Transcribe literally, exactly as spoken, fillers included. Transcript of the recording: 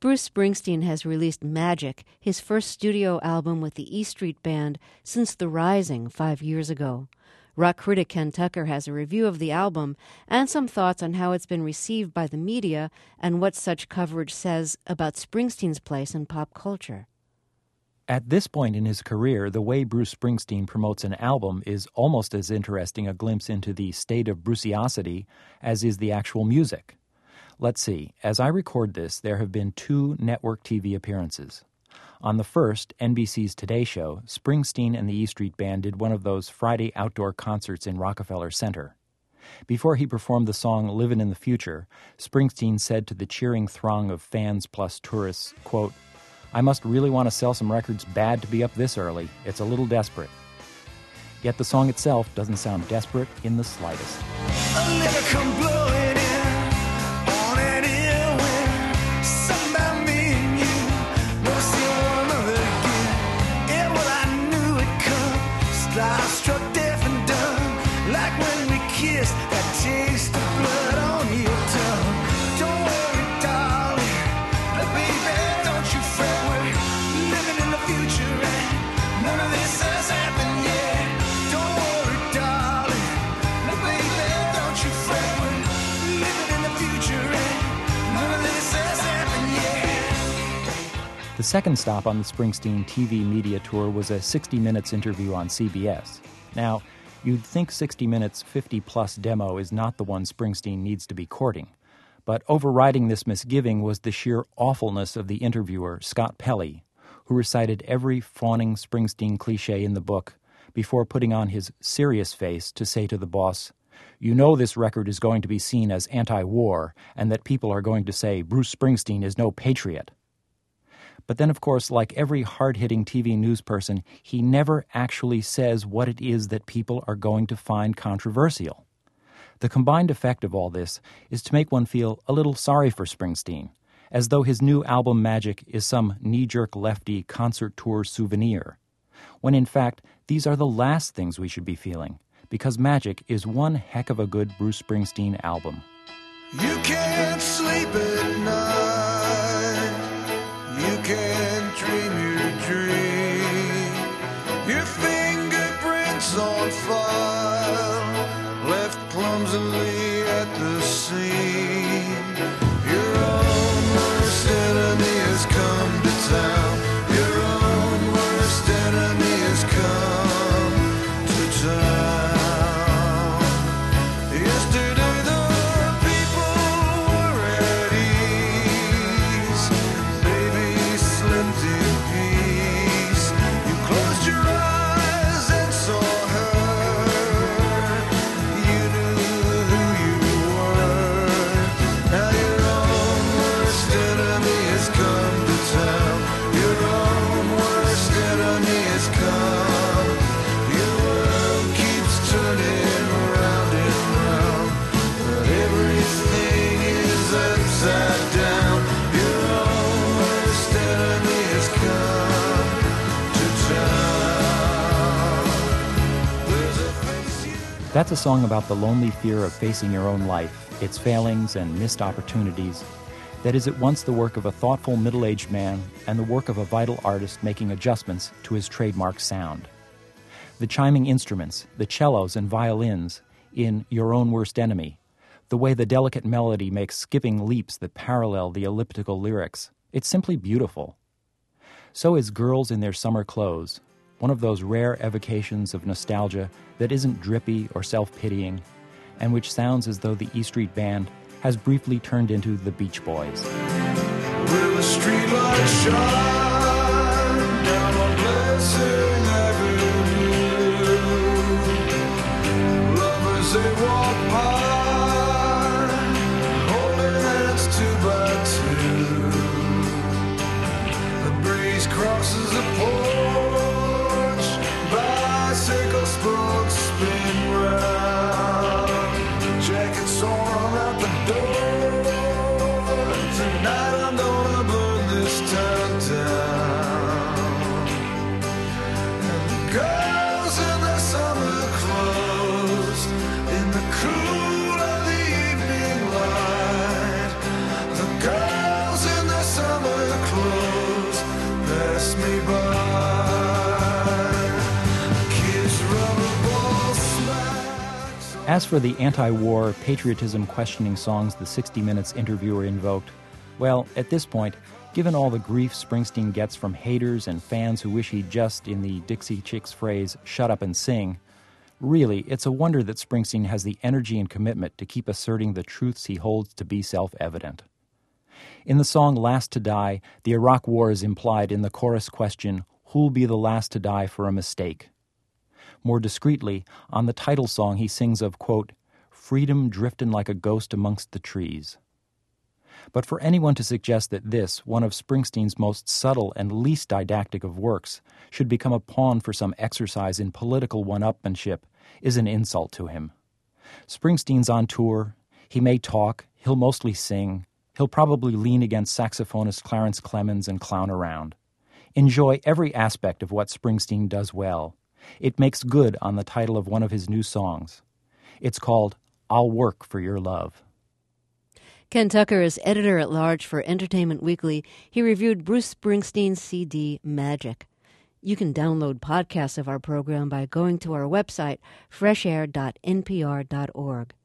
Bruce Springsteen has released Magic, his first studio album with the E Street Band, since The Rising five years ago. Rock critic Ken Tucker has a review of the album and some thoughts on how it's been received by the media and what such coverage says about Springsteen's place in pop culture. At this point in his career, the way Bruce Springsteen promotes an album is almost as interesting a glimpse into the state of Bruceosity as is the actual music. Let's see. As I record this, there have been two network T V appearances. On the first, N B C's Today Show, Springsteen and the E Street Band did one of those Friday outdoor concerts in Rockefeller Center. Before he performed the song Livin' in the Future, Springsteen said to the cheering throng of fans plus tourists, quote, "I must really want to sell some records bad to be up this early. It's a little desperate." Yet the song itself doesn't sound desperate in the slightest. A liquor come blowing in on an ear wind. Something about me and you. Never see one another again. Yeah, well, I knew it'd come. Starstruck, deaf and dumb. Like when we kissed, that taste of blood on your tongue. Don't worry, darling. But baby, don't you fret. We're living in the future and none of this has happened yet. Don't worry, darling. But baby, don't you fret. We're living in the future and none of this has happened yet. The second stop on the Springsteen T V media tour was a sixty minutes interview on C B S. Now, you'd think sixty minutes fifty-plus demo is not the one Springsteen needs to be courting. But overriding this misgiving was the sheer awfulness of the interviewer, Scott Pelley, who recited every fawning Springsteen cliché in the book before putting on his serious face to say to the boss, "You know this record is going to be seen as anti-war and that people are going to say Bruce Springsteen is no patriot." But then, of course, like every hard-hitting T V news person, he never actually says what it is that people are going to find controversial. The combined effect of all this is to make one feel a little sorry for Springsteen, as though his new album Magic is some knee-jerk lefty concert tour souvenir, when in fact these are the last things we should be feeling, because Magic is one heck of a good Bruce Springsteen album. You can't sleep at night. You can't dream your dream. Your fingerprints on file, left clumsily at the scene. Your own worst enemy has come to town. Your own worst enemy has come to town. Yesterday the people were at ease. Baby slept in peace. You closed your eyes and saw her. You knew who you were. Now your own worst enemy has come to town. Your own worst enemy has come. Your world keeps turning round and round, but everything is upside down. Your own worst enemy has come to town. There's a face you That's a song about the lonely fear of facing your own life, its failings and missed opportunities, that is at once the work of a thoughtful middle-aged man and the work of a vital artist making adjustments to his trademark sound. The chiming instruments, the cellos and violins, in Your Own Worst Enemy, the way the delicate melody makes skipping leaps that parallel the elliptical lyrics, it's simply beautiful. So is Girls in Their Summer Clothes, one of those rare evocations of nostalgia that isn't drippy or self-pitying, and which sounds as though the E Street Band has briefly turned into the Beach Boys. Will the streetlight shine down on Blessing Avenue? Lovers they walk by, holding hands two by two. The breeze crosses the porch, bicycle spokes spin round. Jackets on out the door. Tonight I'm gonna burn this town down. As for the anti-war, patriotism-questioning songs the sixty minutes interviewer invoked, well, at this point, given all the grief Springsteen gets from haters and fans who wish he'd just, in the Dixie Chicks phrase, shut up and sing, really, it's a wonder that Springsteen has the energy and commitment to keep asserting the truths he holds to be self-evident. In the song Last to Die, the Iraq War is implied in the chorus question, "Who'll be the last to die for a mistake?" More discreetly, on the title song he sings of, quote, "freedom driftin' like a ghost amongst the trees." But for anyone to suggest that this, one of Springsteen's most subtle and least didactic of works, should become a pawn for some exercise in political one-upmanship is an insult to him. Springsteen's on tour. He may talk. He'll mostly sing. He'll probably lean against saxophonist Clarence Clemons and clown around. Enjoy every aspect of what Springsteen does well. It makes good on the title of one of his new songs. It's called I'll Work for Your Love. Ken Tucker is editor-at-large for Entertainment Weekly. He reviewed Bruce Springsteen's C D, Magic. You can download podcasts of our program by going to our website, fresh air dot n p r dot org.